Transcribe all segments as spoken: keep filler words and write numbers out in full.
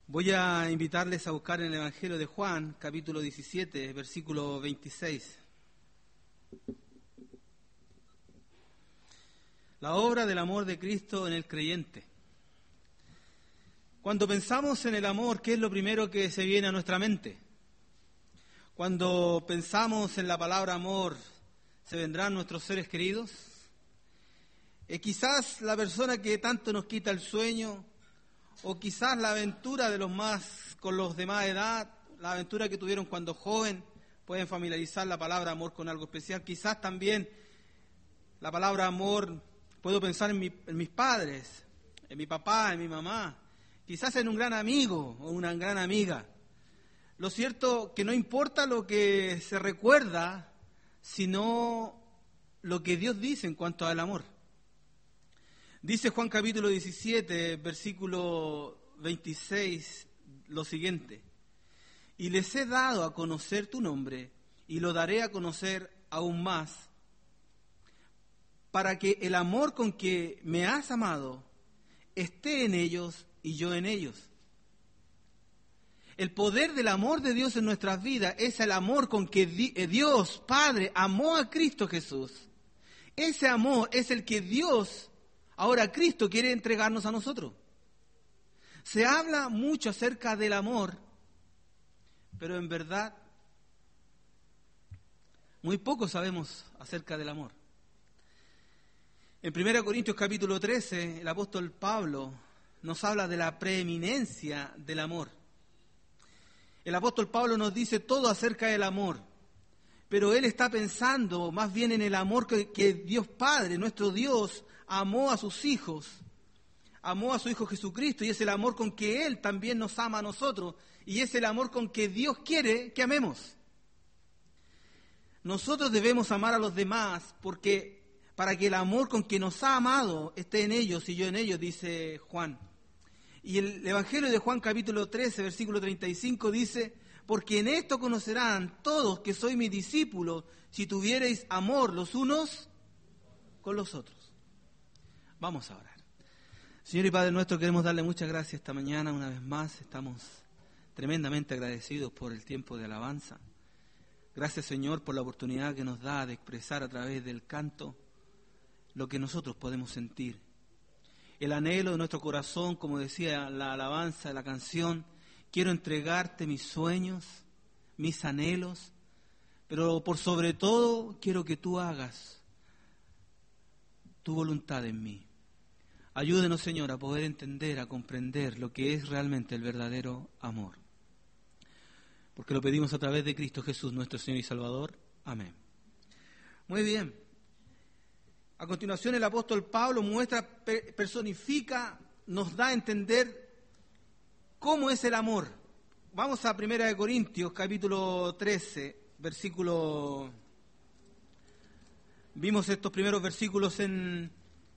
Voy a invitarles a buscar en el Evangelio de Juan, capítulo diecisiete, versículo veintiséis. La obra del amor de Cristo en el creyente. Cuando pensamos en el amor, ¿qué es lo primero que se viene a nuestra mente? Cuando pensamos en la palabra amor, ¿se vendrán nuestros seres queridos? Eh, quizás la persona que tanto nos quita el sueño, o quizás la aventura de los más con los de más edad, la aventura que tuvieron cuando joven, pueden familiarizar la palabra amor con algo especial. Quizás también la palabra amor, puedo pensar en, mi, en mis padres, en mi papá, en mi mamá, quizás en un gran amigo o una gran amiga. Lo cierto que no importa lo que se recuerda, sino lo que Dios dice en cuanto al amor. Dice Juan capítulo diecisiete, versículo veintiséis, lo siguiente: y les he dado a conocer tu nombre, y lo daré a conocer aún más, para que el amor con que me has amado esté en ellos y yo en ellos. El poder del amor de Dios en nuestras vidas es el amor con que Dios Padre amó a Cristo Jesús. Ese amor es el que Dios, ahora Cristo, quiere entregarnos a nosotros. Se habla mucho acerca del amor, pero en verdad muy poco sabemos acerca del amor. En primera Corintios capítulo trece, el apóstol Pablo nos habla de la preeminencia del amor. El apóstol Pablo nos dice todo acerca del amor, pero él está pensando más bien en el amor que, que Dios Padre, nuestro Dios, amó a sus hijos, amó a su Hijo Jesucristo, y es el amor con que Él también nos ama a nosotros, y es el amor con que Dios quiere que amemos. Nosotros debemos amar a los demás porque para que el amor con que nos ha amado esté en ellos y yo en ellos, dice Juan. Y el Evangelio de Juan capítulo trece, versículo treinta y cinco dice: porque en esto conocerán todos que soy mis discípulos, si tuviereis amor los unos con los otros. Vamos a orar. Señor y Padre nuestro, queremos darle muchas gracias esta mañana una vez más. Estamos tremendamente agradecidos por el tiempo de alabanza. Gracias, Señor, por la oportunidad que nos da de expresar a través del canto lo que nosotros podemos sentir. El anhelo de nuestro corazón, como decía la alabanza, la canción: quiero entregarte mis sueños, mis anhelos, pero por sobre todo quiero que tú hagas tu voluntad en mí. Ayúdenos, Señor, a poder entender, a comprender lo que es realmente el verdadero amor. Porque lo pedimos a través de Cristo Jesús, nuestro Señor y Salvador. Amén. Muy bien. A continuación, el apóstol Pablo muestra, personifica, nos da a entender cómo es el amor. Vamos a primera de Corintios, capítulo trece, versículo... Vimos estos primeros versículos en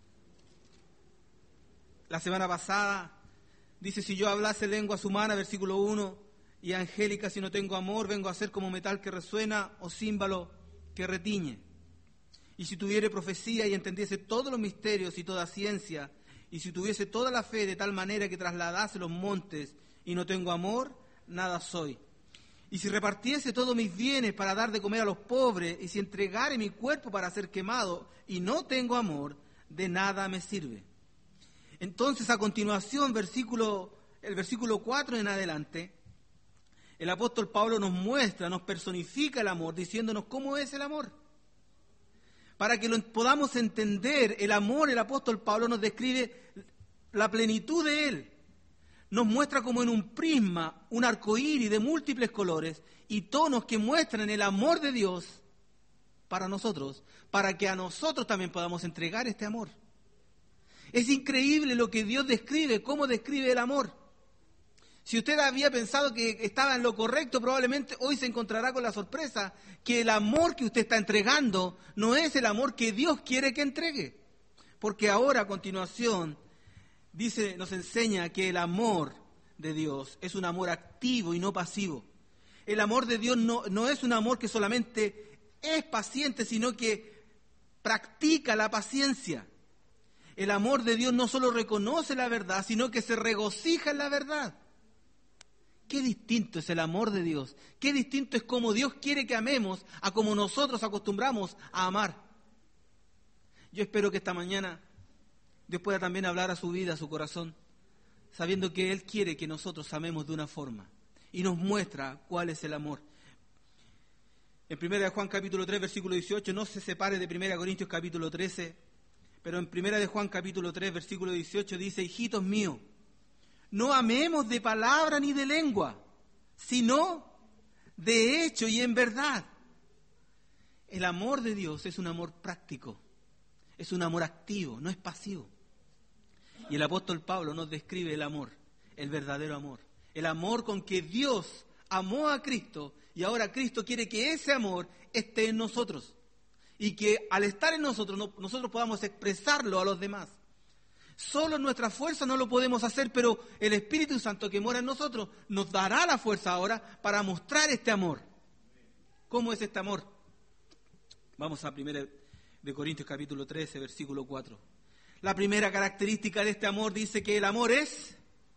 la semana pasada. Dice: si yo hablase lenguas humanas, versículo uno, y angélica, si no tengo amor, vengo a ser como metal que resuena o címbalo que retiñe. Y si tuviere profecía y entendiese todos los misterios y toda ciencia, y si tuviese toda la fe de tal manera que trasladase los montes, y no tengo amor, nada soy. Y si repartiese todos mis bienes para dar de comer a los pobres, y si entregare mi cuerpo para ser quemado, y no tengo amor, de nada me sirve. Entonces, a continuación, versículo, el versículo cuatro en adelante, el apóstol Pablo nos muestra, nos personifica el amor, diciéndonos cómo es el amor. Para que lo podamos entender, el amor, el apóstol Pablo nos describe la plenitud de él. Nos muestra como en un prisma, un arcoíris de múltiples colores y tonos que muestran el amor de Dios para nosotros, para que a nosotros también podamos entregar este amor. Es increíble lo que Dios describe, cómo describe el amor. Si usted había pensado que estaba en lo correcto, probablemente hoy se encontrará con la sorpresa que el amor que usted está entregando no es el amor que Dios quiere que entregue. Porque ahora, a continuación, dice, nos enseña que el amor de Dios es un amor activo y no pasivo. El amor de Dios no, no es un amor que solamente es paciente, sino que practica la paciencia. El amor de Dios no solo reconoce la verdad, sino que se regocija en la verdad. qué distinto es el amor de Dios, qué distinto es cómo Dios quiere que amemos a como nosotros acostumbramos a amar. Yo espero que esta mañana Dios pueda también hablar a su vida, a su corazón, sabiendo que Él quiere que nosotros amemos de una forma y nos muestra cuál es el amor. En primera de Juan capítulo tres, versículo dieciocho, no se separe de primera de Corintios capítulo trece, pero en primera de Juan capítulo tres, versículo dieciocho dice: hijitos míos, no amemos de palabra ni de lengua, sino de hecho y en verdad. El amor de Dios es un amor práctico, es un amor activo, no es pasivo. Y el apóstol Pablo nos describe el amor, el verdadero amor, el amor con que Dios amó a Cristo y ahora Cristo quiere que ese amor esté en nosotros y que al estar en nosotros no, nosotros podamos expresarlo a los demás. Solo en nuestra fuerza no lo podemos hacer, pero el Espíritu Santo que mora en nosotros nos dará la fuerza ahora para mostrar este amor. ¿Cómo es este amor? Vamos a primera de Corintios capítulo trece, versículo cuatro. La primera característica de este amor dice que el amor es,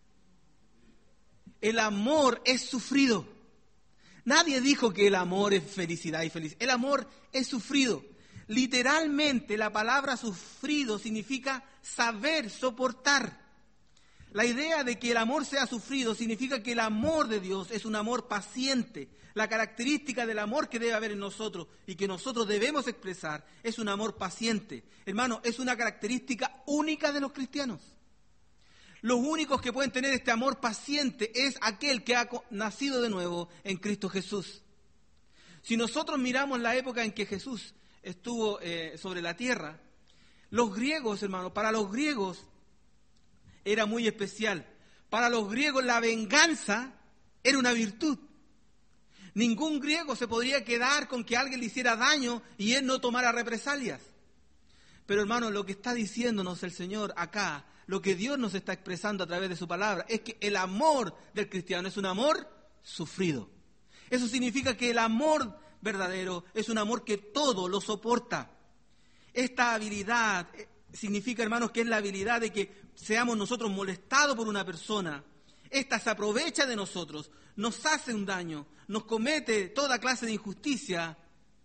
el amor es sufrido. Nadie dijo que el amor es felicidad y felicidad. El amor es sufrido. Literalmente la palabra sufrido significa saber soportar. La idea de que el amor sea sufrido significa que el amor de Dios es un amor paciente. La característica del amor que debe haber en nosotros y que nosotros debemos expresar es un amor paciente. Hermano, es una característica única de los cristianos. Los únicos que pueden tener este amor paciente es aquel que ha nacido de nuevo en Cristo Jesús. Si nosotros miramos la época en que Jesús estuvo eh, sobre la tierra, los griegos, hermano, para los griegos era muy especial. Para los griegos la venganza era una virtud. Ningún griego se podría quedar con que alguien le hiciera daño y él no tomara represalias. Pero hermano, lo que está diciéndonos el Señor acá, lo que Dios nos está expresando a través de su palabra, es que el amor del cristiano es un amor sufrido. Eso significa que el amor verdadero es un amor que todo lo soporta. Esta habilidad significa, hermanos, que es la habilidad de que seamos nosotros molestados por una persona. Esta se aprovecha de nosotros, nos hace un daño, nos comete toda clase de injusticia.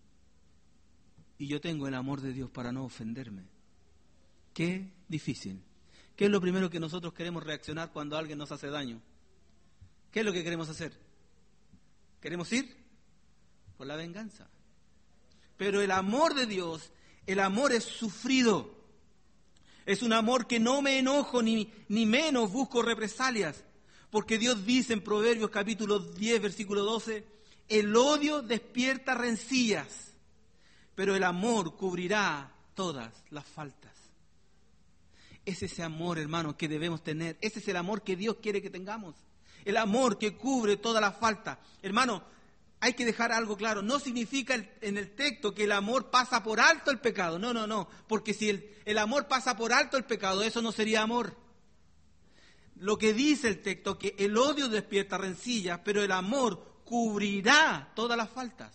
Y yo tengo el amor de Dios para no ofenderme. Qué difícil. ¿Qué es lo primero que nosotros queremos reaccionar cuando alguien nos hace daño? ¿Qué es lo que queremos hacer? ¿Queremos ir? Por la venganza. Pero el amor de Dios, el amor es sufrido. Es un amor que no me enojo ni, ni menos busco represalias. Porque Dios dice en Proverbios capítulo diez, versículo doce, el odio despierta rencillas, pero el amor cubrirá todas las faltas. Es ese amor, hermano, que debemos tener. Ese es el amor que Dios quiere que tengamos. El amor que cubre toda la falta. Hermano, hay que dejar algo claro. No significa el, en el texto que el amor pasa por alto el pecado. No, no, no. Porque si el, el amor pasa por alto el pecado, eso no sería amor. Lo que dice el texto, que el odio despierta rencillas, pero el amor cubrirá todas las faltas.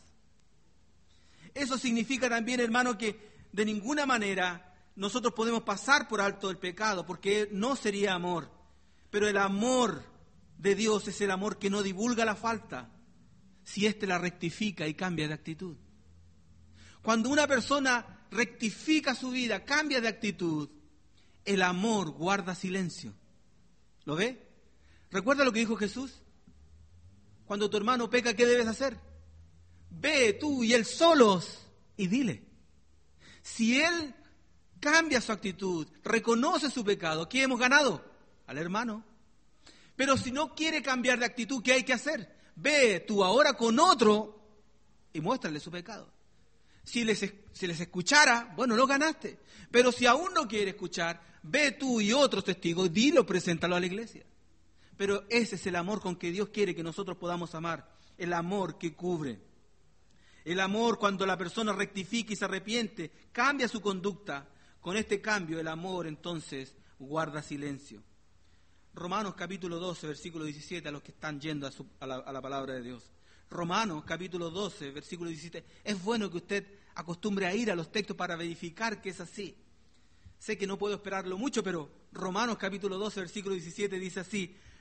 Eso significa también, hermano, que de ninguna manera nosotros podemos pasar por alto el pecado, porque no sería amor. Pero el amor de Dios es el amor que no divulga la falta, si éste la rectifica y cambia de actitud. Cuando una persona rectifica su vida, cambia de actitud, el amor guarda silencio. ¿Lo ve? ¿Recuerda lo que dijo Jesús? Cuando tu hermano peca, ¿qué debes hacer? Ve tú y él solos y dile. Si él cambia su actitud, reconoce su pecado, ¿qué hemos ganado? Al hermano. Pero si no quiere cambiar de actitud, ¿qué hay que hacer? Ve tú ahora con otro y muéstrale su pecado. Si les, si les escuchara, bueno, lo ganaste. Pero si aún no quiere escuchar, ve tú y otros testigos, dilo, preséntalo a la iglesia. Pero ese es el amor con que Dios quiere que nosotros podamos amar. El amor que cubre. El amor cuando la persona rectifica y se arrepiente, cambia su conducta. Con este cambio, el amor entonces guarda silencio. Romanos capítulo doce, versículo diecisiete, a los que están yendo a, su, a, la, a la palabra de Dios. Romanos capítulo doce, versículo diecisiete. Es bueno que usted acostumbre a ir a los textos para verificar que es así. Sé que no puedo esperarlo mucho, pero Romanos capítulo doce, versículo diecisiete dice así: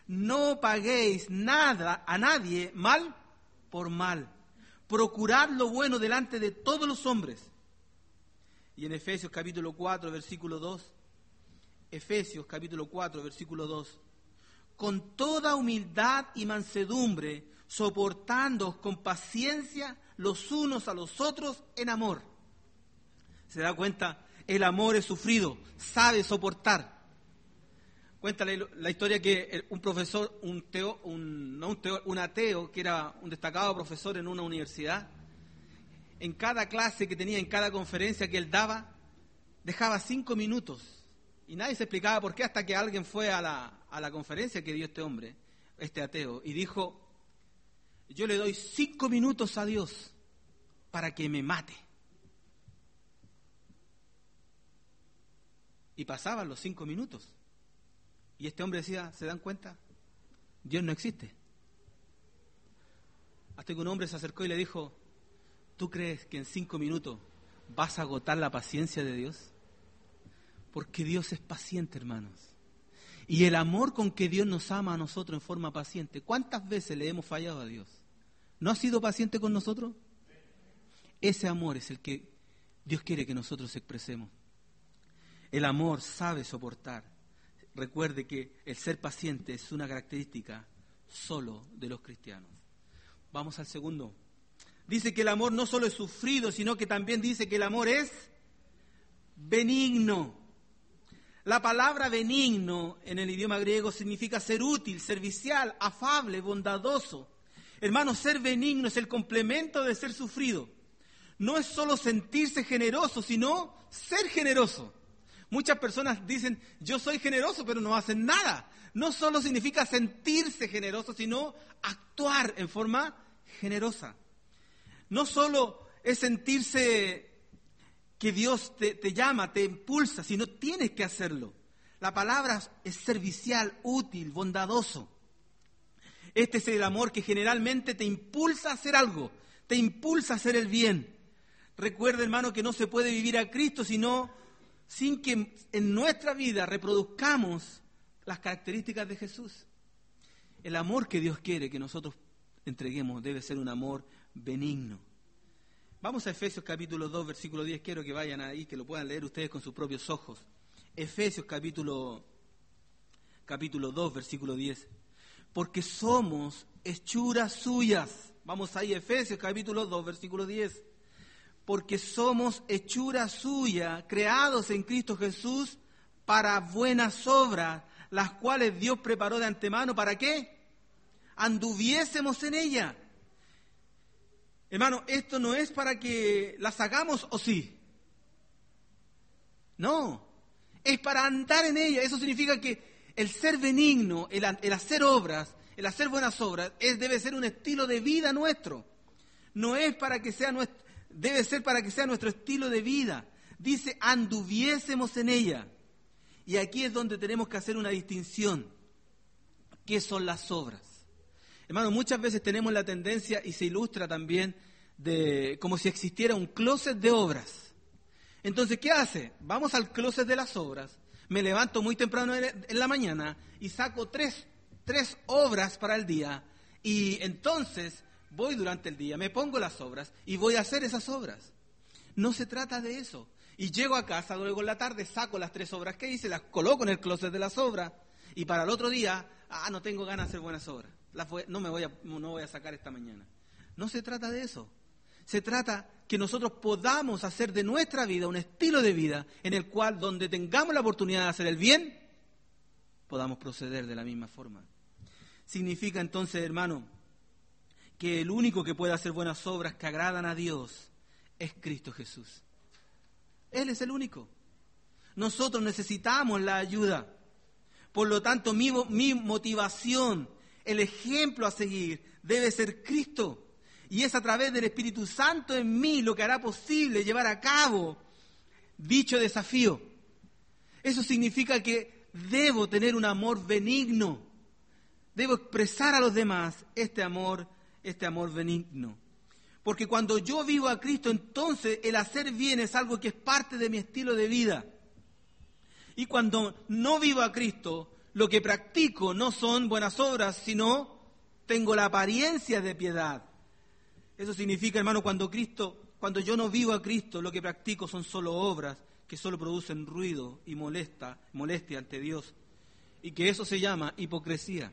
no paguéis nada a nadie mal por mal. Procurad lo bueno delante de todos los hombres. Y en Efesios capítulo cuatro, versículo dos, Efesios capítulo cuatro, versículo dos, con toda humildad y mansedumbre, soportándoos con paciencia los unos a los otros en amor. ¿Se da cuenta? El amor es sufrido, sabe soportar. Cuenta la, la historia que un profesor, un, teo, un, no un, teo, un ateo, que era un destacado profesor en una universidad, en cada clase que tenía, en cada conferencia que él daba, dejaba cinco minutos. Y nadie se explicaba por qué, hasta que alguien fue a la, a la conferencia que dio este hombre, este ateo, y dijo: yo le doy cinco minutos a Dios para que me mate. Y pasaban los cinco minutos. Y este hombre decía: ¿se dan cuenta? Dios no existe. Hasta que un hombre se acercó y le dijo: ¿tú crees que en cinco minutos vas a agotar la paciencia de Dios? Porque Dios es paciente, hermanos. Y el amor con que Dios nos ama a nosotros en forma paciente, ¿cuántas veces le hemos fallado a Dios? ¿No ha sido paciente con nosotros? Ese amor es el que Dios quiere que nosotros expresemos. El amor sabe soportar. Recuerde que el ser paciente es una característica solo de los cristianos. Vamos al segundo. Dice que el amor no solo es sufrido, sino que también dice que el amor es benigno. La palabra benigno en el idioma griego significa ser útil, servicial, afable, bondadoso. Hermanos, ser benigno es el complemento de ser sufrido. No es solo sentirse generoso, sino ser generoso. Muchas personas dicen: yo soy generoso, pero no hacen nada. No solo significa sentirse generoso, sino actuar en forma generosa. No solo es sentirse que Dios te, te llama, te impulsa, sino tienes que hacerlo. La palabra es servicial, útil, bondadoso. Este es el amor que generalmente te impulsa a hacer algo, te impulsa a hacer el bien. Recuerda, hermano, que no se puede vivir a Cristo sino sin que en nuestra vida reproduzcamos las características de Jesús. El amor que Dios quiere que nosotros entreguemos debe ser un amor benigno. Vamos a Efesios capítulo dos, versículo diez. Quiero que vayan ahí, que lo puedan leer ustedes con sus propios ojos. Efesios capítulo, capítulo dos, versículo diez. Porque somos hechuras suyas. Vamos ahí, Efesios capítulo dos, versículo diez. Porque somos hechura suya, creados en Cristo Jesús para buenas obras, las cuales Dios preparó de antemano. ¿Para qué? Anduviésemos en ella. Hermano, esto no es para que las hagamos o sí. No, es para andar en ella. Eso significa que el ser benigno, el, el hacer obras, el hacer buenas obras, es, debe ser un estilo de vida nuestro. No es para que sea nuestro, debe ser para que sea nuestro estilo de vida. Dice: anduviésemos en ella. Y aquí es donde tenemos que hacer una distinción. ¿Qué son las obras? Hermano, muchas veces tenemos la tendencia, y se ilustra también, de como si existiera un closet de obras. Entonces, ¿qué hace? Vamos al closet de las obras, me levanto muy temprano en la mañana y saco tres, tres obras para el día, y entonces voy durante el día, me pongo las obras y voy a hacer esas obras. No se trata de eso. Y llego a casa, luego en la tarde saco las tres obras que hice, las coloco en el closet de las obras, y para el otro día, ah, no tengo ganas de hacer buenas obras. Las voy, no me voy a, no voy a sacar esta mañana. No se trata de eso. Se trata que nosotros podamos hacer de nuestra vida un estilo de vida en el cual, donde tengamos la oportunidad de hacer el bien, podamos proceder de la misma forma. Significa entonces, hermano, que el único que puede hacer buenas obras que agradan a Dios es Cristo Jesús. Él es el único. Nosotros necesitamos la ayuda. Por lo tanto, mi, mi motivación, el ejemplo a seguir, debe ser Cristo. Y es a través del Espíritu Santo en mí lo que hará posible llevar a cabo dicho desafío. Eso significa que debo tener un amor benigno. Debo expresar a los demás este amor, este amor benigno. Porque cuando yo vivo a Cristo, entonces el hacer bien es algo que es parte de mi estilo de vida. Y cuando no vivo a Cristo, lo que practico no son buenas obras, sino tengo la apariencia de piedad. Eso significa, hermano, cuando Cristo, cuando yo no vivo a Cristo, lo que practico son solo obras que solo producen ruido y molesta, molestia ante Dios. Y que eso se llama hipocresía.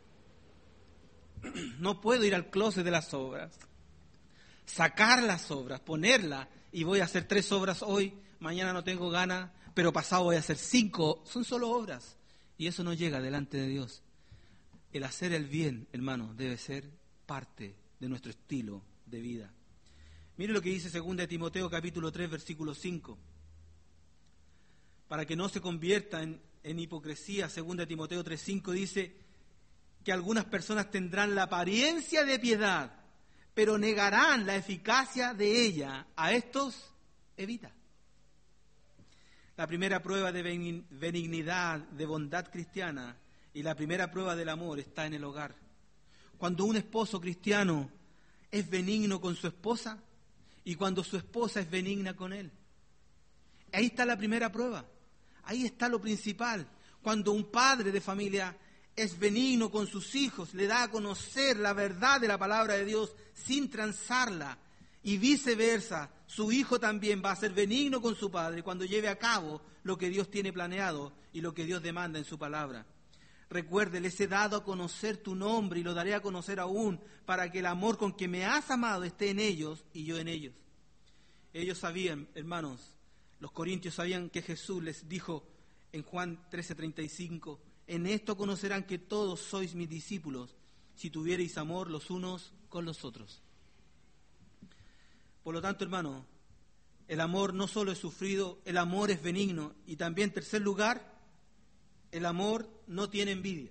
No puedo ir al closet de las obras, sacar las obras, ponerlas, y voy a hacer tres obras hoy, mañana no tengo ganas, pero pasado voy a hacer cinco. Son solo obras. Y eso no llega delante de Dios. El hacer el bien, hermano, debe ser parte de nuestro estilo de vida. Mire lo que dice segunda de Timoteo capítulo tres, versículo cinco. Para que no se convierta en, en hipocresía, segunda de Timoteo tres, cinco dice que algunas personas tendrán la apariencia de piedad, pero negarán la eficacia de ella. A estos evita. La primera prueba de benignidad, de bondad cristiana, y la primera prueba del amor está en el hogar. Cuando un esposo cristiano es benigno con su esposa y cuando su esposa es benigna con él. Ahí está la primera prueba. Ahí está lo principal. Cuando un padre de familia es benigno con sus hijos, le da a conocer la verdad de la palabra de Dios sin transarla, y viceversa, su hijo también va a ser benigno con su padre cuando lleve a cabo lo que Dios tiene planeado y lo que Dios demanda en su palabra. Recuerde, les he dado a conocer tu nombre y lo daré a conocer aún, para que el amor con que me has amado esté en ellos y yo en ellos. Ellos sabían, hermanos, los corintios sabían que Jesús les dijo en Juan trece, treinta y cinco, en esto conocerán que todos sois mis discípulos, si tuviereis amor los unos con los otros. Por lo tanto, hermano, el amor no solo es sufrido, el amor es benigno. Y también, en tercer lugar, el amor no tiene envidia.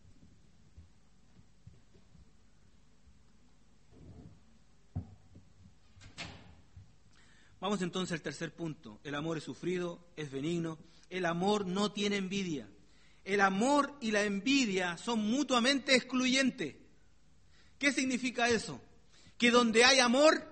Vamos entonces al tercer punto. El amor es sufrido, es benigno. El amor no tiene envidia. El amor y la envidia son mutuamente excluyentes. ¿Qué significa eso? Que donde hay amor,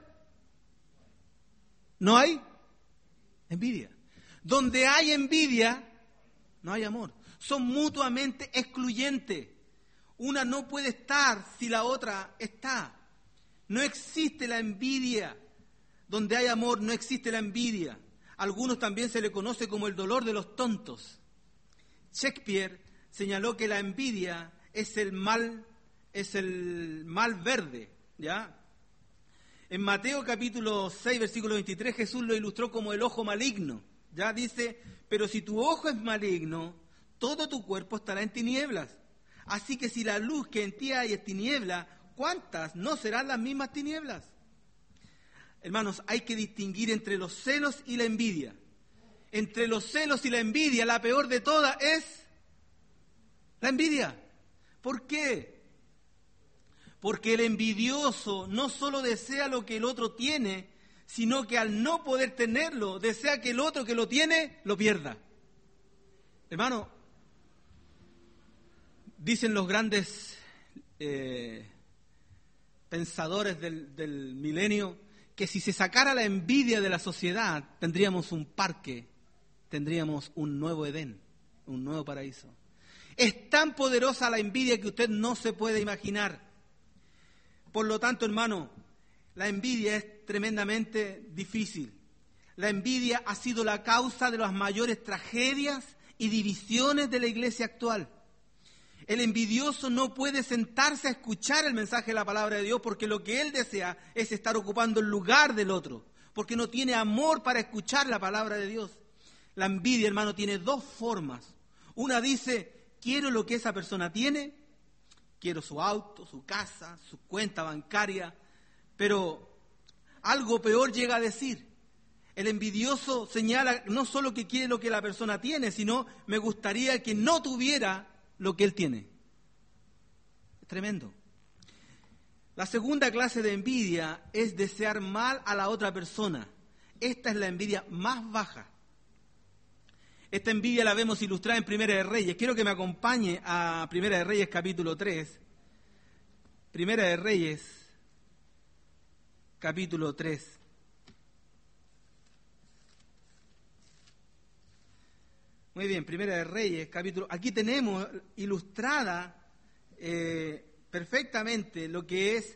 no hay envidia. Donde hay envidia, no hay amor. Son mutuamente excluyentes. Una no puede estar si la otra está. No existe la envidia. Donde hay amor no existe la envidia. A algunos también se le conoce como el dolor de los tontos. Shakespeare señaló que la envidia es el mal, es el mal verde, ¿ya? En Mateo capítulo seis, versículo veintitrés, Jesús lo ilustró como el ojo maligno. Ya dice, pero si tu ojo es maligno, todo tu cuerpo estará en tinieblas. Así que si la luz que en ti hay es tiniebla, ¿cuántas no serán las mismas tinieblas? Hermanos, hay que distinguir entre los celos y la envidia. Entre los celos y la envidia, la peor de todas es la envidia. ¿Por qué? Porque el envidioso no solo desea lo que el otro tiene, sino que al no poder tenerlo, desea que el otro que lo tiene, lo pierda. Hermano, dicen los grandes eh, pensadores del, del milenio, que si se sacara la envidia de la sociedad, tendríamos un parque, tendríamos un nuevo Edén, un nuevo paraíso. Es tan poderosa la envidia que usted no se puede imaginar. Por lo tanto, hermano, la envidia es tremendamente difícil. La envidia ha sido la causa de las mayores tragedias y divisiones de la iglesia actual. El envidioso no puede sentarse a escuchar el mensaje de la palabra de Dios porque lo que él desea es estar ocupando el lugar del otro, porque no tiene amor para escuchar la palabra de Dios. La envidia, hermano, tiene dos formas. Una dice, quiero lo que esa persona tiene, quiero su auto, su casa, su cuenta bancaria, pero algo peor llega a decir. El envidioso señala no solo que quiere lo que la persona tiene, sino me gustaría que no tuviera lo que él tiene. Es tremendo. La segunda clase de envidia es desear mal a la otra persona. Esta es la envidia más baja. Esta envidia la vemos ilustrada en Primera de Reyes. Quiero que me acompañe a Primera de Reyes capítulo tres. Primera de Reyes capítulo tres. Muy bien, Primera de Reyes, capítulo... Aquí tenemos ilustrada eh, perfectamente lo que es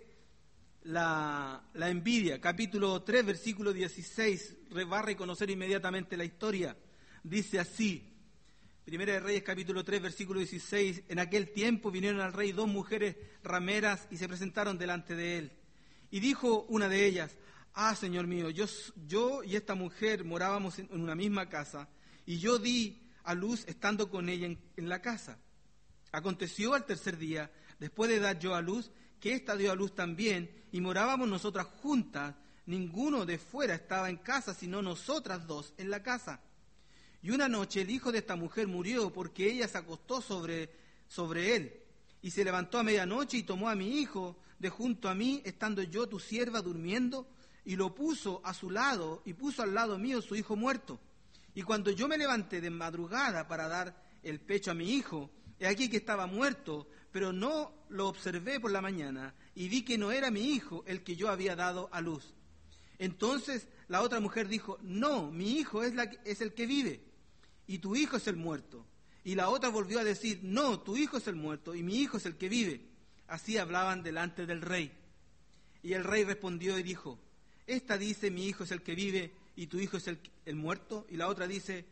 la, la envidia. Capítulo tres, versículo dieciséis, va a reconocer inmediatamente la historia. Dice así, Primera de Reyes, capítulo tres, versículo dieciséis, en aquel tiempo vinieron al rey dos mujeres rameras y se presentaron delante de él. Y dijo una de ellas, ah, señor mío, yo, yo y esta mujer morábamos en una misma casa, y yo di a luz estando con ella en, en la casa. Aconteció al tercer día, después de dar yo a luz, que ésta dio a luz también, y morábamos nosotras juntas, ninguno de fuera estaba en casa, sino nosotras dos en la casa. Y una noche el hijo de esta mujer murió, porque ella se acostó sobre, sobre él, y se levantó a medianoche y tomó a mi hijo de junto a mí, estando yo tu sierva durmiendo, y lo puso a su lado, y puso al lado mío su hijo muerto. Y cuando yo me levanté de madrugada para dar el pecho a mi hijo, he aquí que estaba muerto, pero no lo observé por la mañana, y vi que no era mi hijo el que yo había dado a luz. Entonces la otra mujer dijo, no, mi hijo es, la, es el que vive, y tu hijo es el muerto. Y la otra volvió a decir, no, tu hijo es el muerto, y mi hijo es el que vive. Así hablaban delante del rey. Y el rey respondió y dijo, esta dice, mi hijo es el que vive, y tu hijo es el, el muerto. Y la otra dice,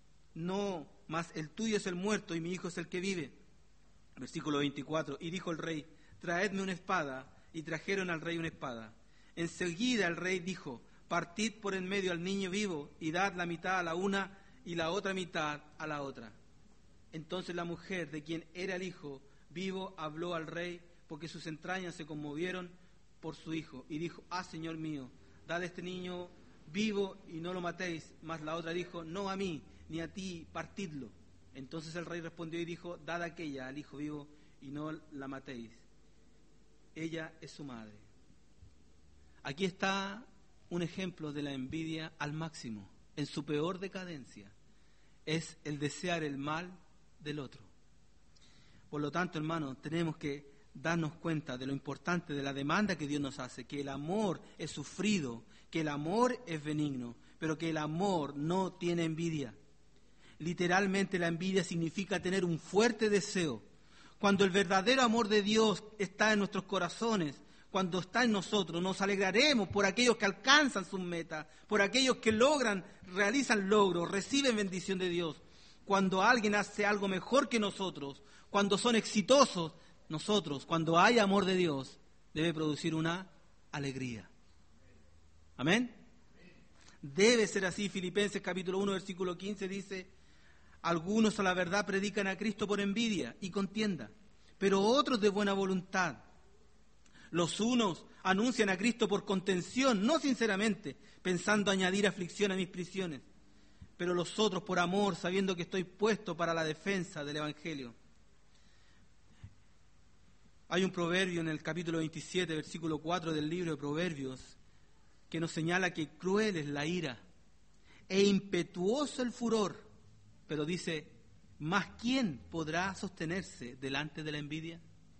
no, mas el tuyo es el muerto, y mi hijo es el que vive. Versículo veinticuatro, y dijo el rey, traedme una espada, y trajeron al rey una espada. Enseguida el rey dijo, partid por en medio al niño vivo, y dad la mitad a la una, y la otra mitad a la otra. Entonces la mujer de quien era el hijo vivo habló al rey, porque sus entrañas se conmovieron por su hijo, y dijo, ah, señor mío, dad este niño vivo y no lo matéis. Mas la otra dijo, no a mí, ni a ti, partidlo. Entonces el rey respondió y dijo, dad aquella al hijo vivo y no la matéis. Ella es su madre. Aquí está un ejemplo de la envidia al máximo, en su peor decadencia. Es el desear el mal del otro. Por lo tanto, hermanos, tenemos que darnos cuenta de lo importante de la demanda que Dios nos hace, que el amor es sufrido, que el amor es benigno, pero que el amor no tiene envidia. Literalmente la envidia significa tener un fuerte deseo. Cuando el verdadero amor de Dios está en nuestros corazones, cuando está en nosotros, nos alegraremos por aquellos que alcanzan sus metas, por aquellos que logran, realizan logros, reciben bendición de Dios. Cuando alguien hace algo mejor que nosotros, cuando son exitosos, nosotros, cuando hay amor de Dios, debe producir una alegría. ¿Amén? Debe ser así. Filipenses capítulo uno, versículo quince dice, algunos a la verdad predican a Cristo por envidia y contienda, pero otros de buena voluntad. Los unos anuncian a Cristo por contención, no sinceramente, pensando añadir aflicción a mis prisiones, pero los otros por amor, sabiendo que estoy puesto para la defensa del Evangelio. Hay un proverbio en el capítulo veintisiete, versículo cuatro del libro de Proverbios, que nos señala que cruel es la ira e impetuoso el furor, pero dice, ¿más quién podrá sostenerse delante de la envidia?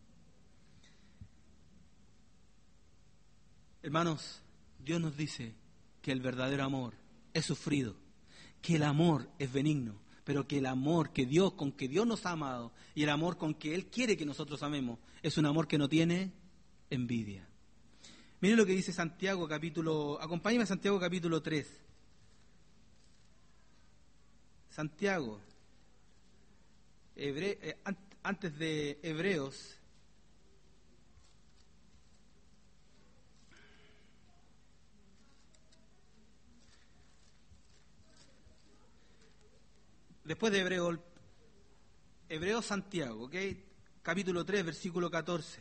Hermanos, Dios nos dice que el verdadero amor es sufrido, que el amor es benigno, pero que el amor que Dios, con que Dios nos ha amado y el amor con que Él quiere que nosotros amemos, es un amor que no tiene envidia. Miren lo que dice Santiago capítulo, acompáñenme a Santiago capítulo tres. Santiago, Hebre, eh, antes de Hebreos, después de Hebreo, Hebreo Santiago, ¿ok? Capítulo tres, versículo catorce.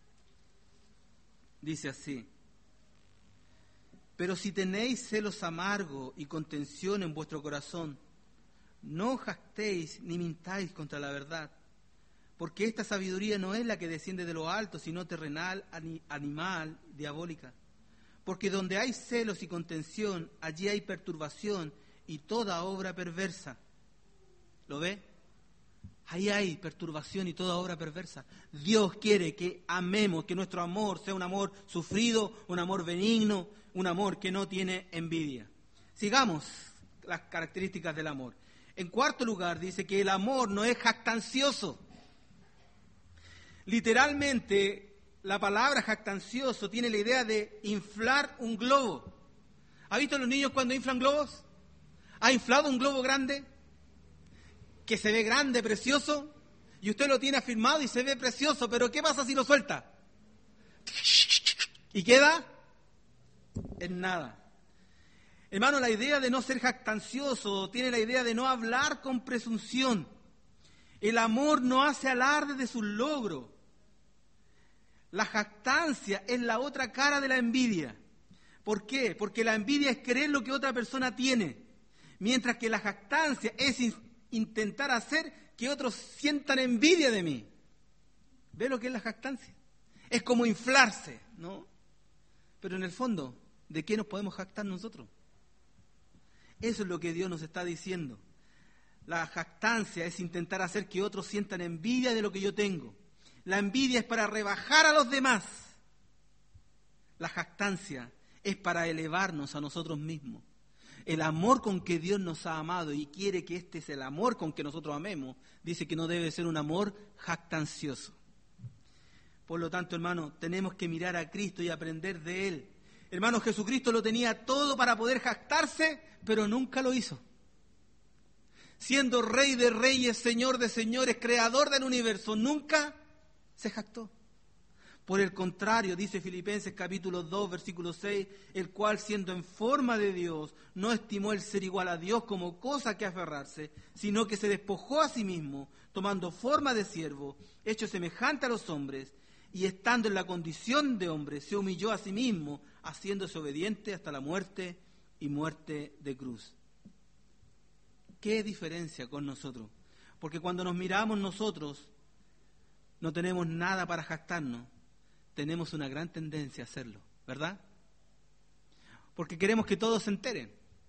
Dice así, pero si tenéis celos amargos y contención en vuestro corazón, no jactéis ni mintáis contra la verdad, porque esta sabiduría no es la que desciende de lo alto, sino terrenal, animal, diabólica. Porque donde hay celos y contención, allí hay perturbación y toda obra perversa. ¿Lo ve? Ahí hay perturbación y toda obra perversa. Dios quiere que amemos, que nuestro amor sea un amor sufrido, un amor benigno, un amor que no tiene envidia. Sigamos las características del amor. En cuarto lugar, dice que el amor no es jactancioso. Literalmente, la palabra jactancioso tiene la idea de inflar un globo. ¿Ha visto a los niños cuando inflan globos? ¿Ha inflado un globo grande? Que se ve grande, precioso, y usted lo tiene afirmado y se ve precioso, pero ¿qué pasa si lo suelta? Y queda en nada. Hermano, la idea de no ser jactancioso tiene la idea de no hablar con presunción. El amor no hace alarde de sus logros. La jactancia es la otra cara de la envidia. ¿Por qué? Porque la envidia es querer lo que otra persona tiene, mientras que la jactancia es in- intentar hacer que otros sientan envidia de mí. ¿Ve lo que es la jactancia? Es como inflarse, ¿no? Pero en el fondo, ¿de qué nos podemos jactar nosotros? Eso es lo que Dios nos está diciendo. La jactancia es intentar hacer que otros sientan envidia de lo que yo tengo. La envidia es para rebajar a los demás. La jactancia es para elevarnos a nosotros mismos. El amor con que Dios nos ha amado y quiere que este es el amor con que nosotros amemos, dice que no debe ser un amor jactancioso. Por lo tanto, hermano, tenemos que mirar a Cristo y aprender de Él. Hermano, Jesucristo lo tenía todo para poder jactarse, pero nunca lo hizo. Siendo Rey de Reyes, Señor de Señores, Creador del universo, nunca se jactó. Por el contrario, dice Filipenses capítulo dos, versículo seis, el cual siendo en forma de Dios, no estimó el ser igual a Dios como cosa que aferrarse, sino que se despojó a sí mismo, tomando forma de siervo, hecho semejante a los hombres, y estando en la condición de hombre, se humilló a sí mismo, haciéndose obediente hasta la muerte y muerte de cruz. ¿Qué diferencia con nosotros? Porque cuando nos miramos nosotros, no tenemos nada para jactarnos. Tenemos una gran tendencia a hacerlo, ¿verdad? Porque queremos que todos se enteren.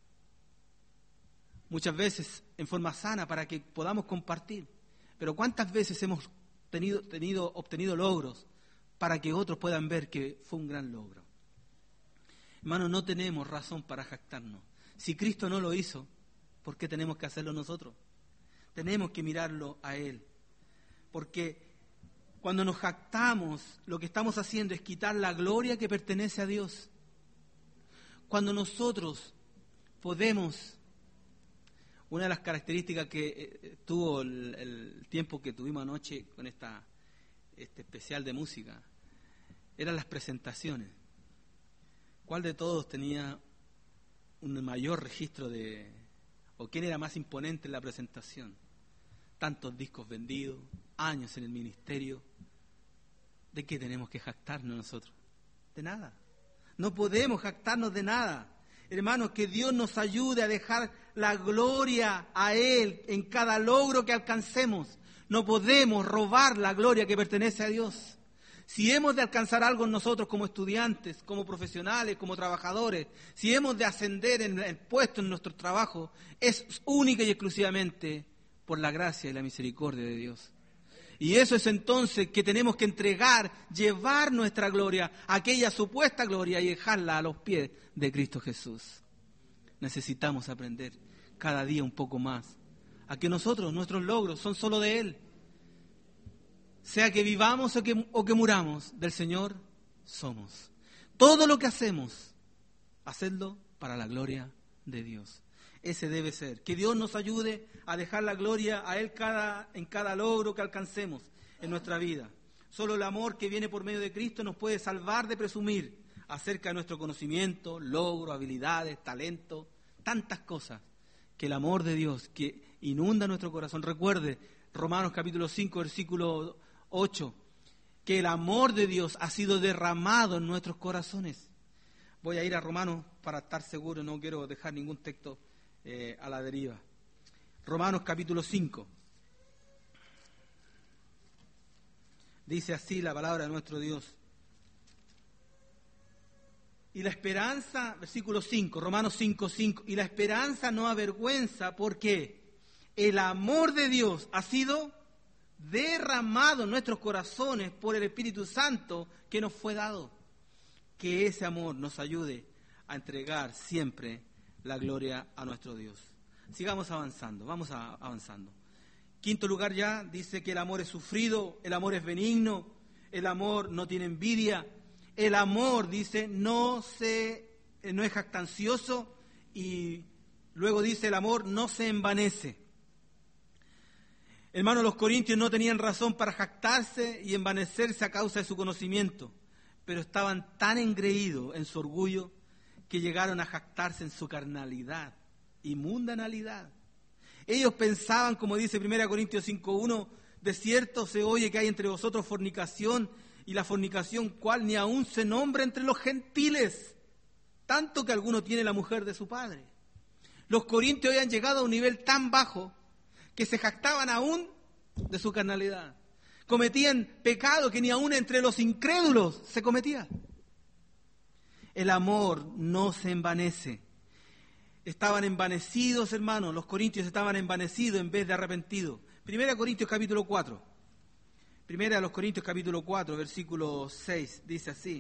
Muchas veces en forma sana para que podamos compartir. Pero ¿cuántas veces hemos tenido, tenido, obtenido logros para que otros puedan ver que fue un gran logro? Hermanos, no tenemos razón para jactarnos. Si Cristo no lo hizo, ¿por qué tenemos que hacerlo nosotros? Tenemos que mirarlo a Él. Porque cuando nos jactamos, lo que estamos haciendo es quitar la gloria que pertenece a Dios. Cuando nosotros podemos, una de las características que eh, tuvo el, el tiempo que tuvimos anoche con esta, este especial de música, eran las presentaciones. ¿Cuál de todos tenía un mayor registro de, o quién era más imponente en la presentación? Tantos discos vendidos, años en el ministerio. ¿De qué tenemos que jactarnos nosotros? De nada. No podemos jactarnos de nada. Hermanos, que Dios nos ayude a dejar la gloria a Él en cada logro que alcancemos. No podemos robar la gloria que pertenece a Dios. Si hemos de alcanzar algo nosotros como estudiantes, como profesionales, como trabajadores, si hemos de ascender en el puesto en nuestro trabajo, es única y exclusivamente por la gracia y la misericordia de Dios. Y eso es entonces que tenemos que entregar, llevar nuestra gloria, aquella supuesta gloria, y dejarla a los pies de Cristo Jesús. Necesitamos aprender cada día un poco más a que nosotros, nuestros logros, son solo de Él. Sea que vivamos o que, o que muramos, del Señor somos. Todo lo que hacemos, hacedlo para la gloria de Dios. Ese debe ser. Que Dios nos ayude a dejar la gloria a Él cada, en cada logro que alcancemos en nuestra vida. Solo el amor que viene por medio de Cristo nos puede salvar de presumir acerca de nuestro conocimiento, logro, habilidades, talento, tantas cosas. Que el amor de Dios que inunda nuestro corazón. Recuerde, Romanos capítulo cinco, versículo ocho, que el amor de Dios ha sido derramado en nuestros corazones. Voy a ir a Romanos para estar seguro, no quiero dejar ningún texto Eh, a la deriva. Romanos capítulo cinco. Dice así la palabra de nuestro Dios. Y la esperanza, versículo cinco, Romanos cinco, cinco, y la esperanza no avergüenza porque el amor de Dios ha sido derramado en nuestros corazones por el Espíritu Santo que nos fue dado. Que ese amor nos ayude a entregar siempre la gloria a nuestro Dios. Sigamos avanzando, vamos a, avanzando. Quinto lugar ya, dice que el amor es sufrido, el amor es benigno, el amor no tiene envidia, el amor, dice, no, se, no es jactancioso, y luego dice el amor no se envanece. Hermanos, los corintios no tenían razón para jactarse y envanecerse a causa de su conocimiento, pero estaban tan engreídos en su orgullo que llegaron a jactarse en su carnalidad y mundanalidad. Ellos pensaban, como dice primera Corintios cinco uno, de cierto se oye que hay entre vosotros fornicación, y la fornicación cual ni aún se nombra entre los gentiles, tanto que alguno tiene la mujer de su padre. Los corintios habían llegado a un nivel tan bajo que se jactaban aún de su carnalidad. Cometían pecado que ni aún entre los incrédulos se cometía. El amor no se envanece. Estaban envanecidos, hermanos, los corintios estaban envanecidos en vez de arrepentidos. Primera Corintios capítulo cuatro. Primera de los Corintios capítulo cuatro, versículo seis, dice así.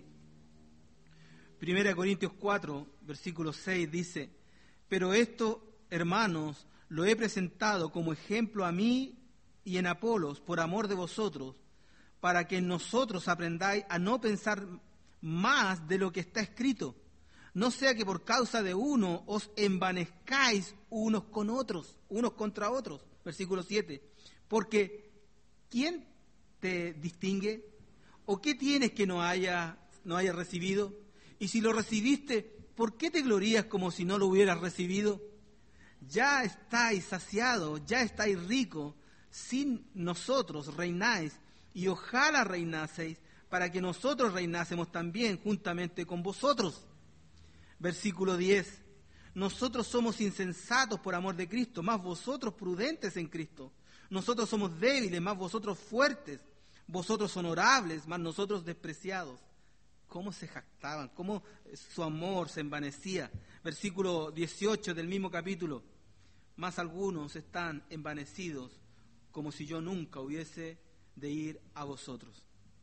Primera Corintios cuatro, versículo seis dice: pero esto, hermanos, lo he presentado como ejemplo a mí y en Apolos por amor de vosotros, para que en nosotros aprendáis a no pensar más de lo que está escrito. No sea que por causa de uno os envanezcáis unos con otros, unos contra otros. Versículo siete. Porque ¿quién te distingue? ¿O qué tienes que no haya, no haya recibido? Y si lo recibiste, ¿por qué te glorías como si no lo hubieras recibido? Ya estáis saciados, ya estáis ricos, sin nosotros reináis, y ojalá reinaseis, para que nosotros reinásemos también juntamente con vosotros. Versículo diez. Nosotros somos insensatos por amor de Cristo, más vosotros prudentes en Cristo. Nosotros somos débiles, más vosotros fuertes. Vosotros honorables, más nosotros despreciados. ¿Cómo se jactaban? ¿Cómo su amor se envanecía? Versículo dieciocho del mismo capítulo. Más algunos están envanecidos, como si yo nunca hubiese de ir a vosotros.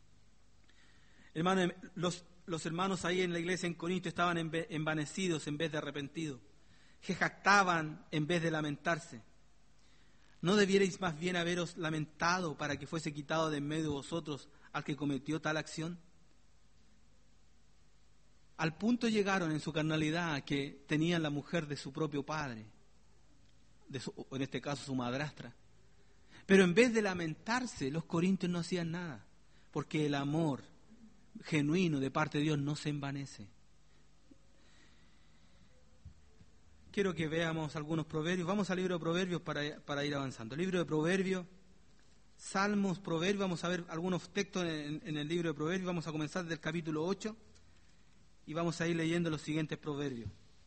Hermanos, los Los hermanos ahí en la iglesia en Corinto estaban envanecidos en vez de arrepentidos, que jactaban en vez de lamentarse. ¿No debierais más bien haberos lamentado para que fuese quitado de en medio de vosotros al que cometió tal acción? Al punto llegaron en su carnalidad que tenían la mujer de su propio padre, de su, en este caso su madrastra. Pero en vez de lamentarse, los corintios no hacían nada, porque el amor genuino de parte de Dios no se envanece. Quiero que veamos algunos proverbios. Vamos al libro de Proverbios para, para ir avanzando. Libro de Proverbios, Salmos, Proverbios. Vamos a ver algunos textos en, en el libro de Proverbios. Vamos a comenzar del capítulo ocho y vamos a ir leyendo los siguientes proverbios.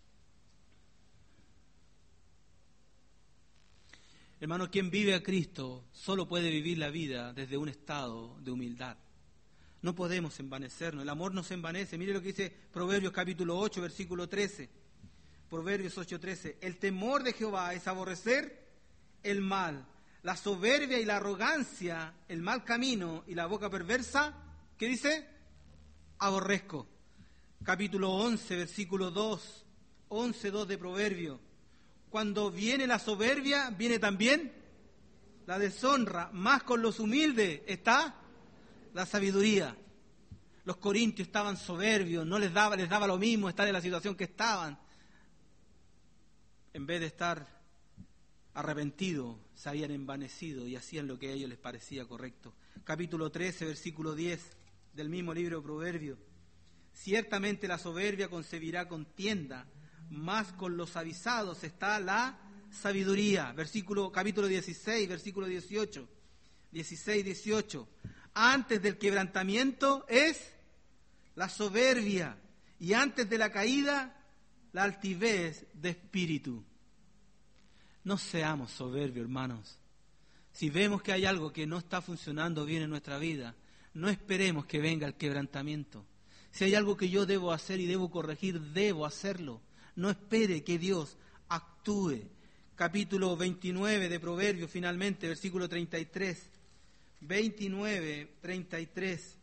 Hermano, quien vive a Cristo solo puede vivir la vida desde un estado de humildad. No podemos envanecernos, el amor no se envanece. Mire lo que dice Proverbios capítulo ocho, versículo trece. Proverbios ocho, trece. El temor de Jehová es aborrecer el mal, la soberbia y la arrogancia, el mal camino y la boca perversa, ¿qué dice? Aborrezco. Capítulo once, versículo dos, once, dos de Proverbios. Cuando viene la soberbia, viene también la deshonra, más con los humildes está la sabiduría. Los corintios estaban soberbios, no les daba, les daba lo mismo estar en la situación que estaban. En vez de estar arrepentidos, se habían envanecido y hacían lo que a ellos les parecía correcto. Capítulo trece, versículo diez del mismo libro de Proverbios. Ciertamente la soberbia concebirá contienda, más con los avisados está la sabiduría. Versículo, capítulo dieciséis, versículo dieciocho. dieciséis, dieciocho. Antes del quebrantamiento es la soberbia, y antes de la caída, la altivez de espíritu. No seamos soberbios, hermanos. Si vemos que hay algo que no está funcionando bien en nuestra vida, no esperemos que venga el quebrantamiento. Si hay algo que yo debo hacer y debo corregir, debo hacerlo. No espere que Dios actúe. Capítulo veintinueve de Proverbios, finalmente, versículo treinta y tres. veintinueve, treinta y tres.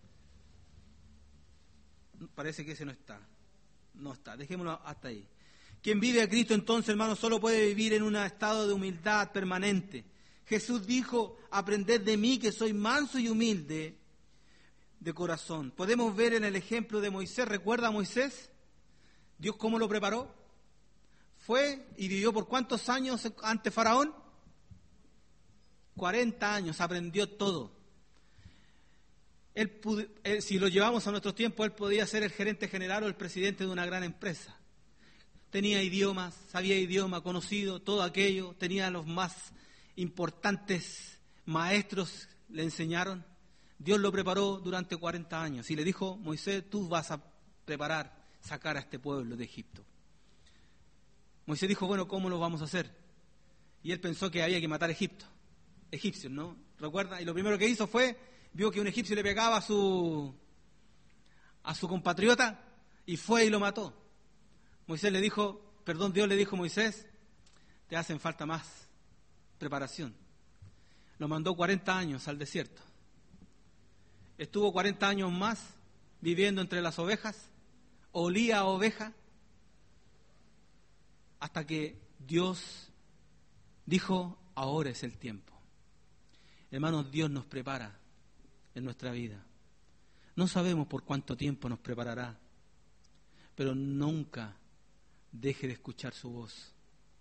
Parece que ese no está. No está. Dejémoslo hasta ahí. Quien vive a Cristo entonces, hermano, solo puede vivir en un estado de humildad permanente. Jesús dijo, aprended de mí que soy manso y humilde de corazón. Podemos ver en el ejemplo de Moisés. ¿Recuerda a Moisés? Dios cómo lo preparó. Fue y vivió por cuántos años ante Faraón. cuarenta años, aprendió todo. Él, pudo, él, si lo llevamos a nuestros tiempos, él podía ser el gerente general o el presidente de una gran empresa. Tenía idiomas, sabía idioma, conocido, todo aquello. Tenía los más importantes maestros, le enseñaron. Dios lo preparó durante cuarenta años y le dijo, Moisés, tú vas a preparar, sacar a este pueblo de Egipto. Moisés dijo, bueno, ¿cómo lo vamos a hacer? Y él pensó que había que matar a Egipto, egipcios, ¿no? ¿Recuerda? Y lo primero que hizo fue, vio que un egipcio le pegaba a su, a su compatriota y fue y lo mató. Moisés le dijo, perdón, Dios le dijo a Moisés, te hacen falta más preparación. Lo mandó cuarenta años al desierto. Estuvo cuarenta años más viviendo entre las ovejas, olía a oveja, hasta que Dios dijo, ahora es el tiempo. Hermanos, Dios nos prepara en nuestra vida. No sabemos por cuánto tiempo nos preparará, pero nunca deje de escuchar su voz.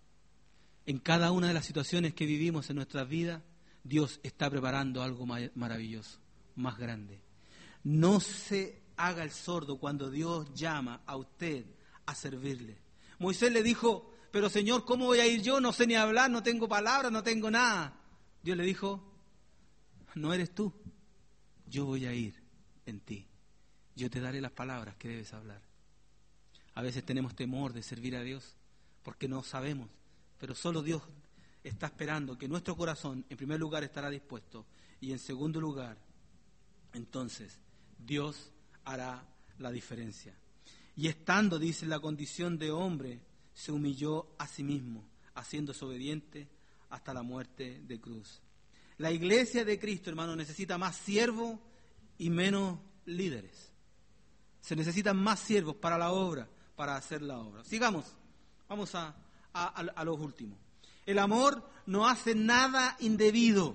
En cada una de las situaciones que vivimos en nuestras vidas, Dios está preparando algo maravilloso, más grande. No se haga el sordo cuando Dios llama a usted a servirle. Moisés le dijo, pero Señor, ¿cómo voy a ir yo? No sé ni hablar, no tengo palabras, no tengo nada. Dios le dijo, no eres tú, yo voy a ir en ti. Yo te daré las palabras que debes hablar. A veces tenemos temor de servir a Dios porque no sabemos, pero solo Dios está esperando que nuestro corazón, en primer lugar, estará dispuesto y en segundo lugar, entonces, Dios hará la diferencia. Y estando, dice, en la condición de hombre, se humilló a sí mismo, haciéndose obediente hasta la muerte de cruz. La iglesia de Cristo, hermano, necesita más siervos y menos líderes. Se necesitan más siervos para la obra, para hacer la obra. Sigamos, vamos a, a, a los últimos. El amor no hace nada indebido.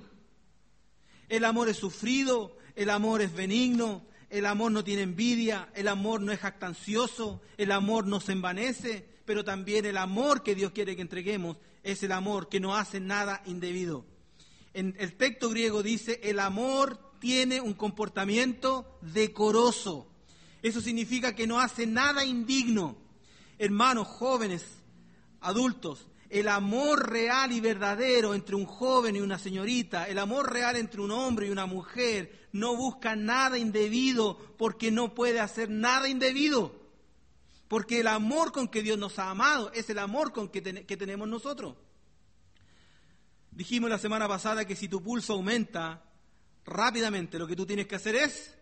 El amor es sufrido, el amor es benigno, el amor no tiene envidia, el amor no es jactancioso, el amor no se envanece, pero también el amor que Dios quiere que entreguemos es el amor que no hace nada indebido. En el texto griego dice, el amor tiene un comportamiento decoroso. Eso significa que no hace nada indigno. Hermanos, jóvenes, adultos, el amor real y verdadero entre un joven y una señorita, el amor real entre un hombre y una mujer, no busca nada indebido porque no puede hacer nada indebido. Porque el amor con que Dios nos ha amado es el amor con que, ten- que tenemos nosotros. Dijimos la semana pasada que si tu pulso aumenta rápidamente, lo que tú tienes que hacer es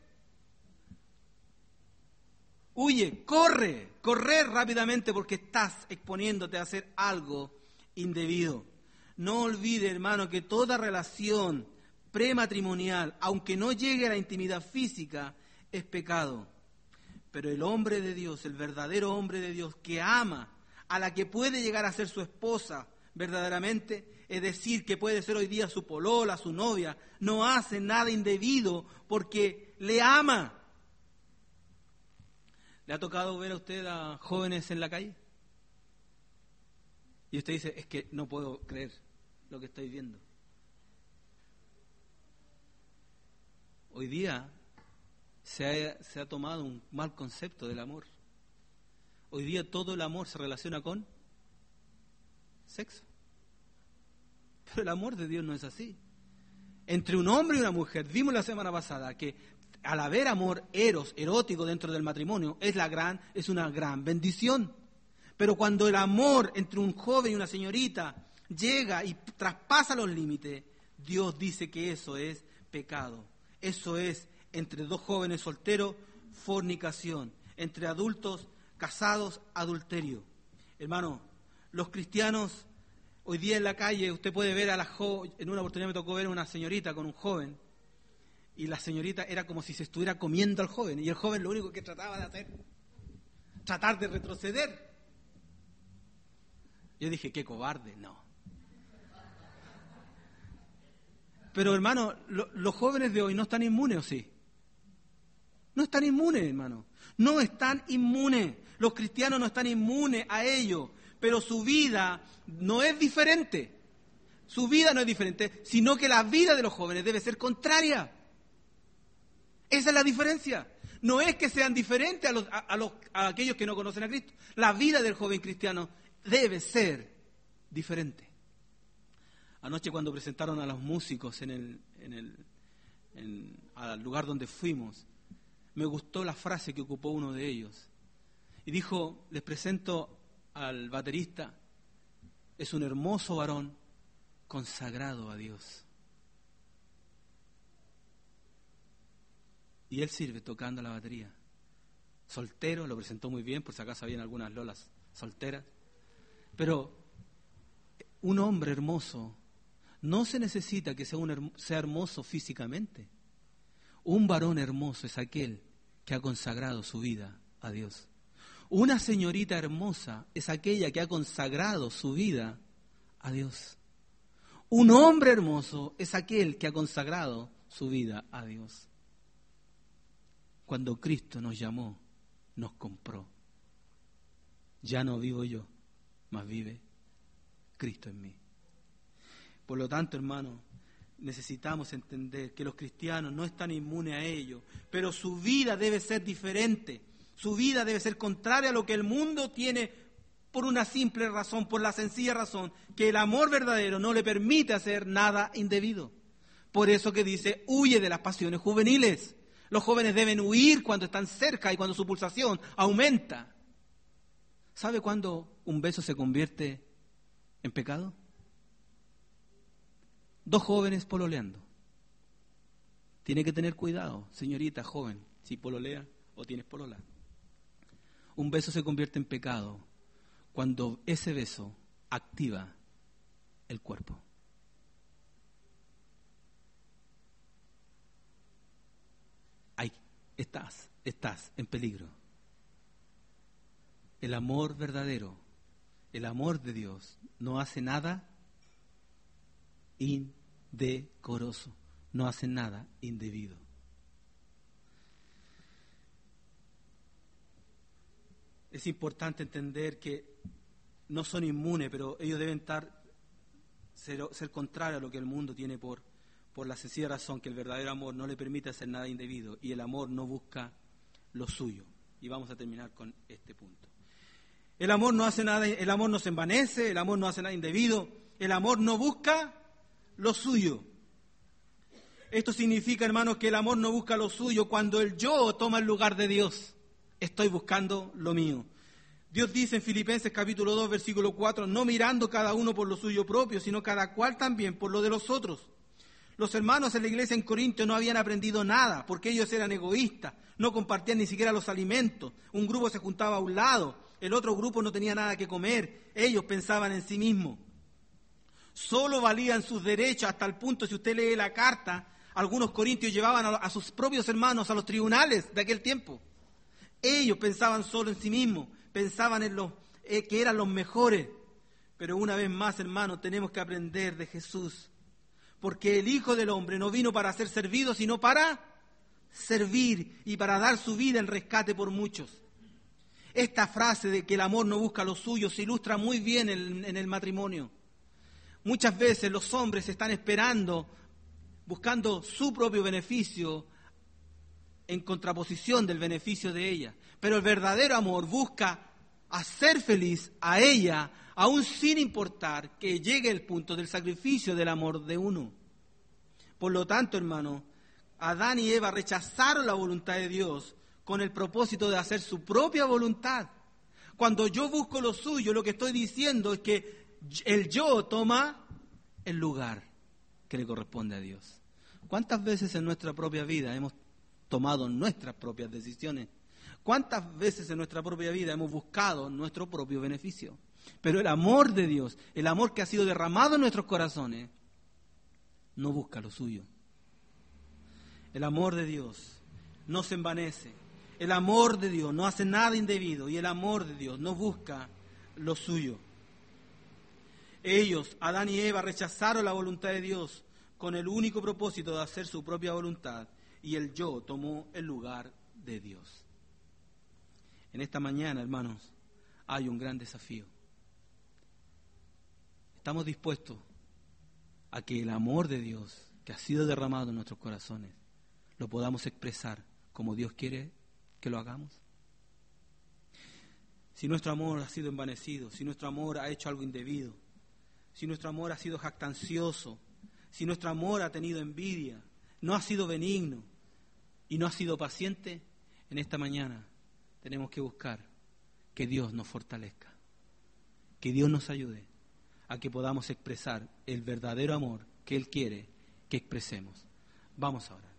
huye, corre, correr rápidamente porque estás exponiéndote a hacer algo indebido. No olvide, hermano, que toda relación prematrimonial, aunque no llegue a la intimidad física, es pecado. Pero el hombre de Dios, el verdadero hombre de Dios, que ama a la que puede llegar a ser su esposa verdaderamente, es decir, que puede ser hoy día su polola, su novia, no hace nada indebido porque le ama. ¿Le ha tocado ver a usted a jóvenes en la calle? Y usted dice, es que no puedo creer lo que estoy viendo. Hoy día se ha, se ha tomado un mal concepto del amor. Hoy día todo el amor se relaciona con sexo. Pero el amor de Dios no es así. Entre un hombre y una mujer, vimos la semana pasada que al haber amor eros, erótico dentro del matrimonio, es, la gran, es una gran bendición. Pero cuando el amor entre un joven y una señorita llega y traspasa los límites, Dios dice que eso es pecado. Eso es entre dos jóvenes solteros, fornicación. Entre adultos casados, adulterio. Hermano, los cristianos, hoy día en la calle, usted puede ver a la joven, en una oportunidad me tocó ver a una señorita con un joven, y la señorita era como si se estuviera comiendo al joven, y el joven lo único que trataba de hacer, tratar de retroceder. Yo dije, qué cobarde, no. Pero hermano, lo, los jóvenes de hoy no están inmunes, ¿o sí? No están inmunes, hermano. No están inmunes. Los cristianos no están inmunes a ello. Pero su vida no es diferente. Su vida no es diferente, sino que la vida de los jóvenes debe ser contraria. Esa es la diferencia. No es que sean diferentes a, los, a, a, los, a aquellos que no conocen a Cristo. La vida del joven cristiano debe ser diferente. Anoche cuando presentaron a los músicos en el, en el, en, al lugar donde fuimos, me gustó la frase que ocupó uno de ellos. Y dijo, les presento al baterista, es un hermoso varón consagrado a Dios. Y él sirve tocando la batería. Soltero, lo presentó muy bien, por si acaso habían algunas lolas solteras. Pero un hombre hermoso no se necesita que sea, un, sea hermoso físicamente. Un varón hermoso es aquel que ha consagrado su vida a Dios. Una señorita hermosa es aquella que ha consagrado su vida a Dios. Un hombre hermoso es aquel que ha consagrado su vida a Dios. Cuando Cristo nos llamó, nos compró. Ya no vivo yo, mas vive Cristo en mí. Por lo tanto, hermano, necesitamos entender que los cristianos no están inmunes a ello, pero su vida debe ser diferente. Su vida debe ser contraria a lo que el mundo tiene por una simple razón, por la sencilla razón, que el amor verdadero no le permite hacer nada indebido. Por eso que dice, huye de las pasiones juveniles. Los jóvenes deben huir cuando están cerca y cuando su pulsación aumenta. ¿Sabe cuándo un beso se convierte en pecado? Dos jóvenes pololeando. Tiene que tener cuidado, señorita joven, si pololea o tienes polola. Un beso se convierte en pecado cuando ese beso activa el cuerpo. Ahí estás, estás en peligro. El amor verdadero, el amor de Dios, no hace nada indecoroso, no hace nada indebido. Es importante entender que no son inmunes, pero ellos deben estar, ser, ser contrarios a lo que el mundo tiene por, por la sencilla razón que el verdadero amor no le permite hacer nada indebido y el amor no busca lo suyo. Y vamos a terminar con este punto. El amor no hace nada, el amor no se envanece, el amor no hace nada indebido, el amor no busca lo suyo. Esto significa, hermanos, que el amor no busca lo suyo cuando el yo toma el lugar de Dios. Estoy buscando lo mío. Dios dice en Filipenses capítulo dos, versículo cuatro, no mirando cada uno por lo suyo propio, sino cada cual también por lo de los otros. Los hermanos en la iglesia en Corinto no habían aprendido nada, porque ellos eran egoístas, no compartían ni siquiera los alimentos. Un grupo se juntaba a un lado, el otro grupo no tenía nada que comer, ellos pensaban en sí mismos. Solo valían sus derechos hasta el punto, si usted lee la carta, algunos corintios llevaban a, a sus propios hermanos a los tribunales de aquel tiempo. Ellos pensaban solo en sí mismos, pensaban en los eh, que eran los mejores. Pero una vez más, hermanos, tenemos que aprender de Jesús. Porque el Hijo del Hombre no vino para ser servido, sino para servir y para dar su vida en rescate por muchos. Esta frase de que el amor no busca lo suyo se ilustra muy bien en, en el matrimonio. Muchas veces los hombres están esperando, buscando su propio beneficio en contraposición del beneficio de ella. Pero el verdadero amor busca hacer feliz a ella, aún sin importar que llegue el punto del sacrificio del amor de uno. Por lo tanto, hermano, Adán y Eva rechazaron la voluntad de Dios con el propósito de hacer su propia voluntad. Cuando yo busco lo suyo, lo que estoy diciendo es que el yo toma el lugar que le corresponde a Dios. ¿Cuántas veces en nuestra propia vida hemos tomado nuestras propias decisiones? ¿Cuántas veces en nuestra propia vida hemos buscado nuestro propio beneficio? Pero el amor de Dios, el amor que ha sido derramado en nuestros corazones, no busca lo suyo. El amor de Dios no se envanece. El amor de Dios no hace nada indebido y el amor de Dios no busca lo suyo. Ellos, Adán y Eva, rechazaron la voluntad de Dios con el único propósito de hacer su propia voluntad, y el yo tomó el lugar de Dios. En esta mañana, hermanos, hay un gran desafío. Estamos dispuestos a que el amor de Dios que ha sido derramado en nuestros corazones lo podamos expresar como Dios quiere que lo hagamos. Si nuestro amor ha sido envanecido, si nuestro amor ha hecho algo indebido, si nuestro amor ha sido jactancioso, si nuestro amor ha tenido envidia, no ha sido benigno y no ha sido paciente, en esta mañana tenemos que buscar que Dios nos fortalezca, que Dios nos ayude a que podamos expresar el verdadero amor que Él quiere que expresemos. Vamos ahora.